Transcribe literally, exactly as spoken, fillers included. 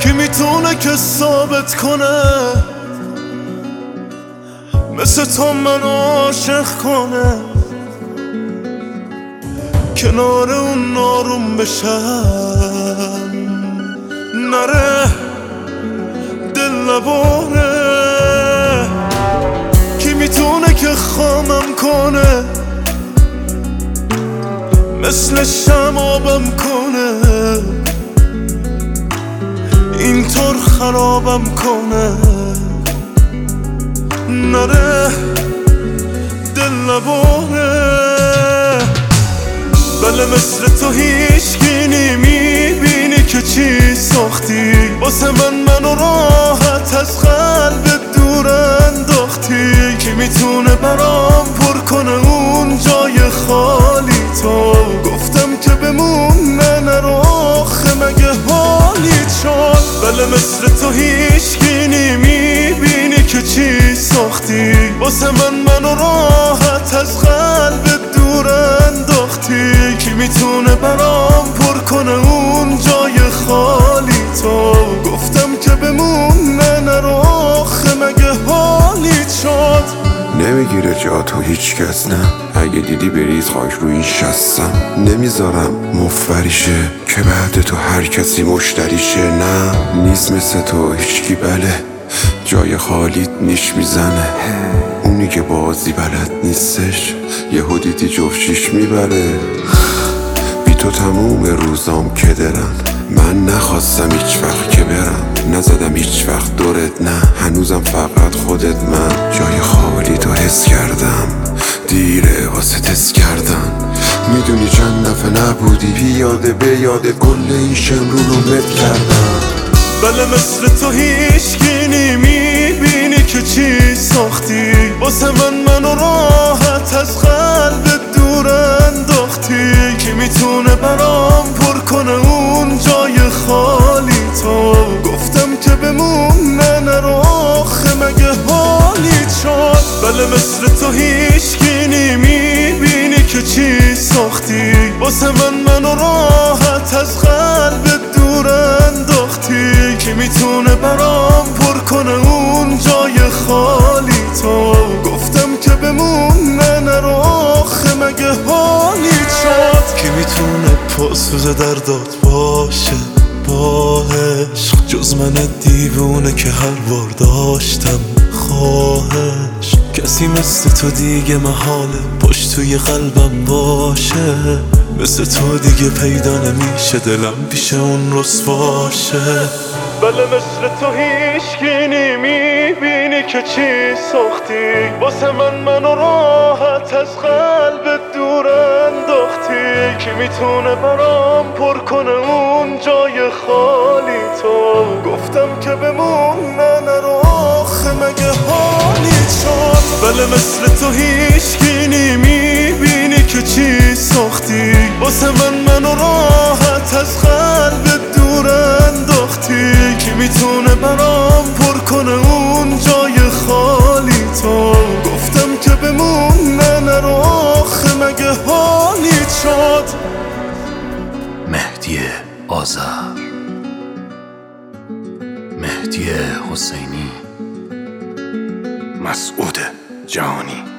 کی میتونه که ثابت کنه مثل تو من عاشق کنه، کنار اون ناروم بشم نره دل نباره. کی میتونه که خامم کنه مثل شمابم کنه، اینطور خرابم کنه نره دل نباره. بله مثل تو هیچکی نمیبینی که چی ساختی واسه من، منو راحت از قلب دور انداختی. کی میتونه برام پر کنه اون جای خالی تو؟ گفتم که بمونه نرو آخه مگه حالی شد. بله مثل تو هیچکی نمیبینی که چی ساختی واسه من، منو راحت از قلب دور انداختی. کی میتونه برام پر کنه اون جای خالی تو؟ گفتم که بمونه نرو آخه مگه حالی شد. نمیگیره جا تو هیچ کس نه، اگه دیدی بریز خاک رو این شستم. نمیذارم مفبریشه که بعد تو هر کسی مشتریشه. نه نیست مثل تو هیچکی، بله جای خالیت نیش میزنه. اونی که بازی بلد نیستش یهو دیدی جفشیش میبره. بی تو تموم روزام کدرن، من نخواستم هیچ وقت که برم، نزدم هیچ وقت دورت نه، هنوزم فقط خودت. من جای خالی تو حس کردم، دیره واسه تست کردن. میدونی چند دفعه نبودی پیاده به یاده کل این شمرون رو مت کردم. بله مثل تو هیچکی نمیبینی که چی ساختی واسه من، منو راحت از قلب دور انداختی. کی میتونه برام پر کنه اون جای خالی تو؟ گفتم که بمونه نرو آخه مگه حالی شد. بله مثل تو هیچکی نمیبینی که چی ساختی واسه من، منو راحت از قلب دور انداختی. کی میتونه برام پر کنه اون جای خالی تو؟ گفتم که بمونه نرو آخه مگه حالی شد. کی میتونه پاسوز دردات باشه با عشق جز من دیوونه که هر بار داشتم خواهش؟ کسی مثل تو دیگه محاله پشت توی قلبم باشه، مثل تو دیگه پیدا نمیشه دلم پیش اون رسواشه. بله مثل تو هیچکی نمیبینی که چی ساختی واسه من، منو راحت از قلب دور انداختی. کی میتونه برام پر کنه اون جای خالی تو؟ گفتم که بمونه نرو آخه مگه حالی شد. بله مثل تو هیچکی نمیبینی که چی ساختی واسه من، منو راحت از قلب دور انداختی. کی میتونه برام پر کنه اون جای خالی تو؟ گفتم که بمونه نرو آخه مگه حالی شد. مهدی آذر، مهدی حسینی، مسعود جهانی.